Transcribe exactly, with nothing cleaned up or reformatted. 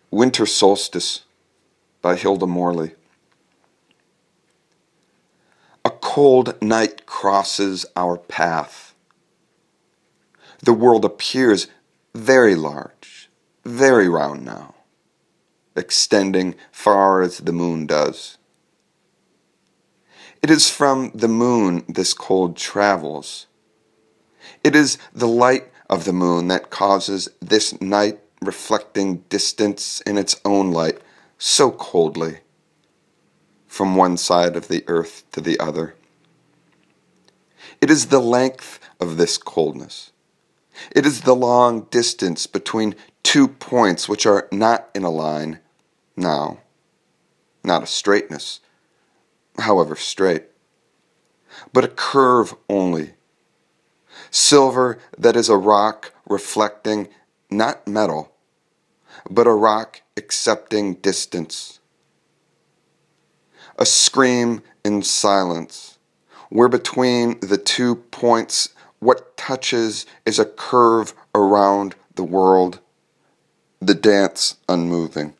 Winter Solstice by Hilda Morley. A cold night crosses our path. The world appears very large, very round now, extending far as the moon does. It is from the moon this cold travels. It is the light of the moon that causes this night reflecting distance in its own light so coldly from one side of the earth to the other. It is the length of this coldness. It is the long distance between two points which are not in a line now, not a straightness, however straight, but a curve only. Silver that is a rock reflecting not metal, but a rock accepting distance. A scream in silence, where between the two points what touches is a curve around the world, the dance unmoving.